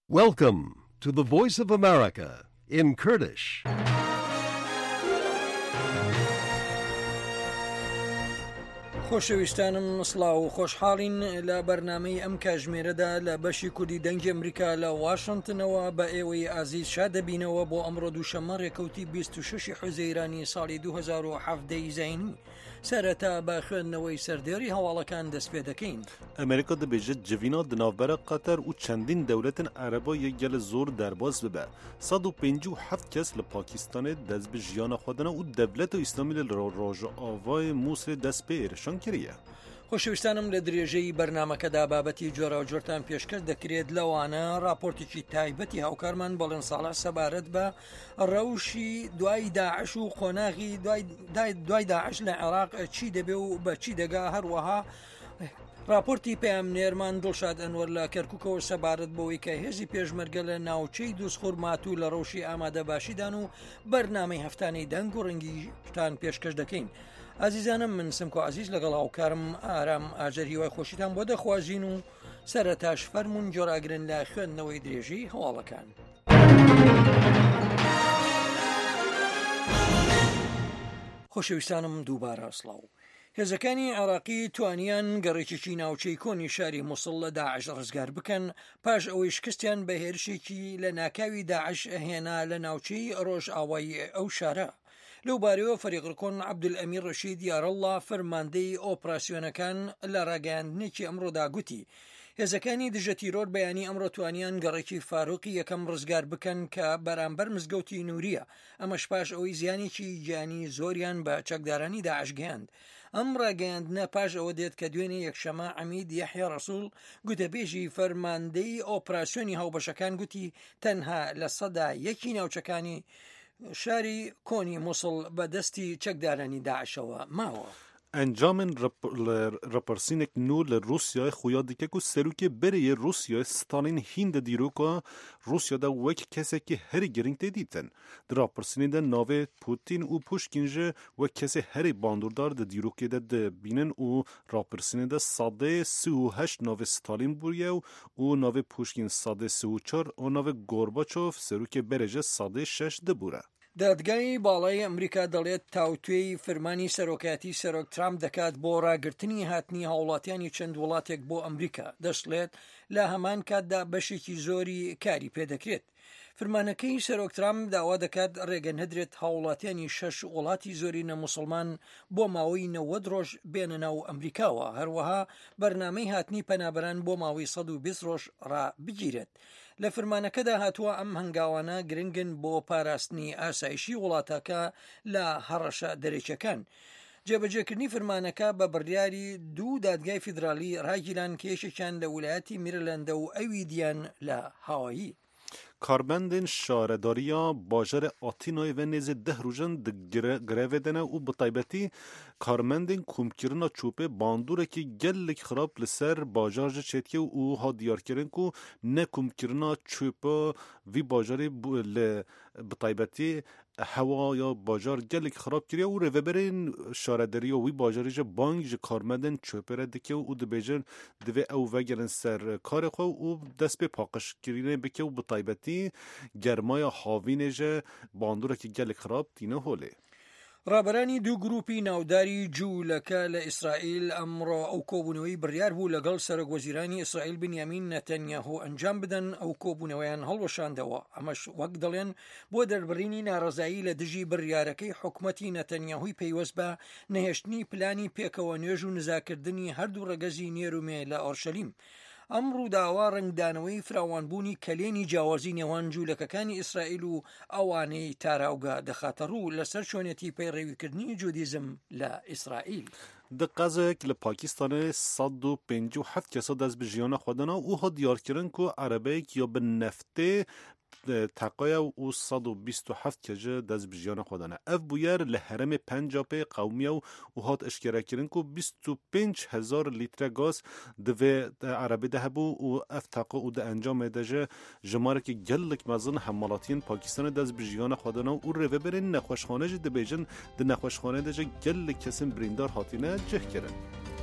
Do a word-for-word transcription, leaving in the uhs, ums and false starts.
Welcome to the Voice of America in Kurdish. خۆشەویستانم سڵاو و خۆشحاڵین لە بەرنامەی ئەم کاژمێرەدا لە بەشی کوردی دەنگی ئەمریکا لە واشنگتنەوە بە ئێوەی ئازیز شادەبینەوە بۆ ئەمڕۆ دووشەممە ڕێکەوتی بیست و شەش حوزەیرانی ساڵی دوو هەزار و هەفت زینی سەرەتا بە خوێندنەوەی سەردێڕی هەواڵەکان دەست پێ دەکەین. ئەمریکا دەبێژێت جڤینا دناوبەرە قەتەر و چەندین دەولەتن عەرەبا یەکگەلە زۆر دەرباز ببە. سەد و پێنجی و هەفت کەس لە پاکیستانê دەست bi jiyana xwe dana û devleta Îslamî li Rojavayê Mosulê dest pê êrişan kiriye. خۆشەویستانم لە درێژەی بەرنمەکەدا بابەتی جۆرە و جۆرتان پێشکەش دەکرێت لەوانە راپۆرتێکی تایبەتی هاوکارمان بەڵێن ساڵە سەبارەت بە ڕەوشی دوای داعش و خۆناغی دوای داعش لە عێراق چی دەبێ و بە چی دەگا هەروەها راپۆرتی پەیامنێرمان دڵشاد ئەنوەر لە کەرکووکەوە سەبارەت بەوەی کە هێزی پێشمەرگە لە ناوچەی دووسخور ماتوو لە ڕەوشی ئامادە باشیدان و بەرنامەی هەفتانەی دەنگ و ڕەنگیشتان پێشکەش دەکەین. ئازیزانم من سمکۆ عزیز لەگەڵ هاوکارم ئارام ئاژەر هیوای خۆشیتان بۆ دەخوازین و سەرەتاش فەرمونون جۆراگرن لە خوێندنەوەی درێژی هەواڵەکان. خۆشەویستانم دووبارە سڵاو. هێزەکانی عێراقی توانیان گەڕێکێکی ناوچەی کۆنی شاری مووسڵ لە داعش ڕزگار بکەن پاش ئەوەی شکستیان بە هێرشێکی لە ناکاوی داعش هێنا لە ناوچەی ڕۆژ ئاوایی ئەو شارە. لەو بارەوە فەریقڕکۆن عەبدولئەمیر ڕەشید یارەڵڵا فەرماندەی ئۆپراسیۆنەکان لە ڕاگەیاندنێکی ئەمڕۆدا گوتی هێزەکانی دژە تیرۆر بەیانی ئەمڕۆ توانیان گەڕێکی فاروقی یەکەم ڕزگار بکەن کە بەرامبەر مزگەوتی نووریە، ئەمەش پاش ئەوەی زیانێکی گیانی زۆریان بە چەکدارانی داعش گەیاند. ئەم ڕاگەیاندنە پاش ئەوە دێت کە دوێنێ یەکشەمە عەمید یەحیا ڕەسوول گوتەبێژی فەرماندەی ئۆپراسیۆنی هاوبەشەکان گوتی تەنها لە سەدا یەکی ناوچەکانی شاری کۆنی مووسڵ بە دەستی چەکدارانی داعشەوە ماوە. ئەنجامên rapirsînek nû li Rûsyayê xuya dike ku serokê berê Rûsyayê Stalin hîn de dîroka Rûsyada wek kesekî herî giring tê dîtin. Di rapirsînê de navê Putin û Pushkin ji wek kesê herî bandûrdar di dîrokê de dibînin û rapirsînê de sadê sî û heşt navê Stalin bûye û navê Pushkin sadê sî û çar û navê Gorbaçov serokê berê ji sadê şeş dibûre. دادگای باڵای ئەمریکا دەڵێت تاوتوێی فەرمانی سەرۆکاتی سەرۆک ترامپ دەکات بۆ ڕاگررتنی هاتنی هاوڵاتیانی چەند وڵاتێک بۆ ئەمریکا، دەشڵێت لە هەمان کاتدا بەشێکی زۆری کاری پێدەکرێت. فرمانەکەی سەرۆک ترامپ داوا دەکات ڕێگە نەدرێت هاوڵاتیانی شەش وڵاتی زۆری نەموسڵمان بۆ ماوەی نەوەد ڕۆژ بێنە ناو ئەمریکاوە، هەروەها بەرنامەی هاتنی پەنابەران بۆ ماوەی سەد و بیست ڕۆژ ڕابگیرێت. لە فرمانەکەدا هاتووە ئەم هەنگاوانە گرنگن بۆ پاراستنی ئاسایشی وڵاتەکە لە هەڕەشە دەرێچەکان. جێبەجێکردنی فرمانەکە بە بڕیاری دوو دادگای فیدرالی ڕاگیران کێشێکیان لە ویلایەتی میرلەندە و ئەوی دیان لە هاوایی. کاربندên şaredariya bajarê Atînayê ve nêzê deh rojan di grevê de ne û bi taybetî karmendên komkirina çûpê bandûrekî gelek xirab li ser bajar ji çêtiyê û hat diyarkirin ku ne komkirina çûpa vî bajarê li bi taybetî hewa ya bajar gelek xirab kiriye û rêveberên şaredariya wî bajarê ji bang ji karmendên çûpê re dike û dibêjin divê ew vegerin ser karê xwe û dest pê paqijkirinê bike û bi taybetî germaya havînê ji bandûrekî gelek xirab tîne holê. ڕابەرانی دوو گروپی ناوداری جوولەکە لە ئیسرائیل ئەمڕۆ ئەو کۆبوونەوەی بڕیار بوو لەگەڵ سەرۆکوەزیرانی ئیسرائیل بنیامین نەتەنیاهو ئەنجام بدەن ئەو کۆبوونەوەیان هەڵوەشاندەوە، ئەمەش وەک دەڵێن بۆ دەربڕینی ناڕەزایی لە دژی بڕیارەکەی حکومەتی نەتەنیاهوی پەیوەست بە نەهێشتنی پلانی پێکەوە نوێژ و نزاکردنی هەردوو ڕەگەزی نێرومێ لە ئۆرشەلیم. ئەم ڕووداوە ڕنگدانەوەی فراوانبوونی کەلێنی جیاوازی نێوان جوولەکەکانی ئیسرائیل و ئەوانەی تاراوگە دەخاتە ڕوو لەسەر چۆنێتی پەیڕێویکردنی جودیزم لە ئیسرائیل. Di qezek li Pakistanê sed û pêncî û heft kesa dest bi jiyana xwe dana û hat diyarkirin ku erebeyek ya bi neftê teqaya û sed û bîst û heft kes ji dest bi jiyana xwe dana. Ev bûyer li herêmê Pencapê qewmiya û hat eşkerekirin ku bîst û pênc hezar lître gaz di vê erebê de hebû û ev teqa û di encamê de ji jimarekî gelek mezin hemalatiyên Pakistanê dest bi jiyana xwe dana û rêveberên nexweşxane jî dibêjin di nexweşxanê de ji gelek kesin birîndar hatîne cih kirin.